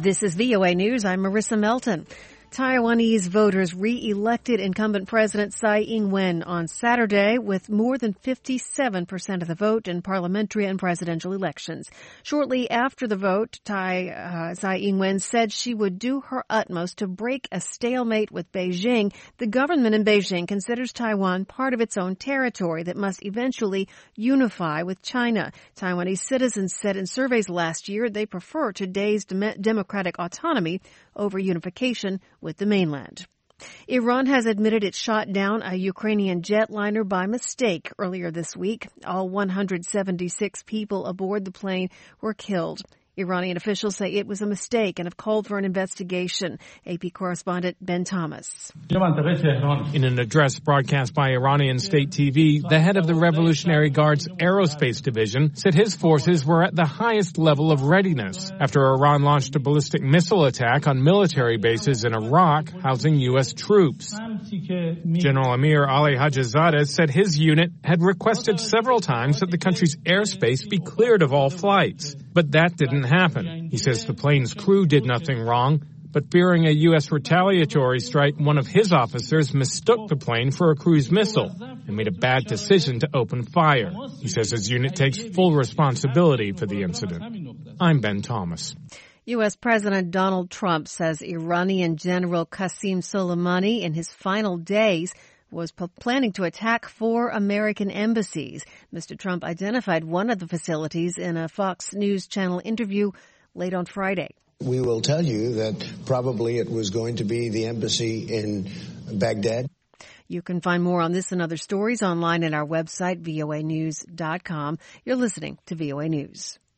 This is VOA News. I'm Marissa Melton. Taiwanese voters re-elected incumbent President Tsai Ing-wen on Saturday with more than 57% of the vote in parliamentary and presidential elections. Shortly after the vote, Tsai Ing-wen said she would do her utmost to break a stalemate with Beijing. The government in Beijing considers Taiwan part of its own territory that must eventually unify with China. Taiwanese citizens said in surveys last year they prefer today's democratic autonomy over unification with the mainland. Iran has admitted it shot down a Ukrainian jetliner by mistake earlier this week. All 176 people aboard the plane were killed. Iranian officials say it was a mistake and have called for an investigation. AP correspondent Ben Thomas. In an address broadcast by Iranian state TV, the head of the Revolutionary Guard's Aerospace Division said his forces were at the highest level of readiness after Iran launched a ballistic missile attack on military bases in Iraq housing U.S. troops. General Amir Ali Hajizadeh said his unit had requested several times that the country's airspace be cleared of all flights, but that didn't happen. He says the plane's crew did nothing wrong, but fearing a U.S. retaliatory strike, one of his officers mistook the plane for a cruise missile and made a bad decision to open fire. He says his unit takes full responsibility for the incident. I'm Ben Thomas. U.S. President Donald Trump says Iranian General Qasem Soleimani in his final days was planning to attack 4 American embassies. Mr. Trump identified one of the facilities in a Fox News Channel interview late on Friday. We will tell you that probably it was going to be the embassy in Baghdad. You can find more on this and other stories online at our website, voanews.com. You're listening to VOA News.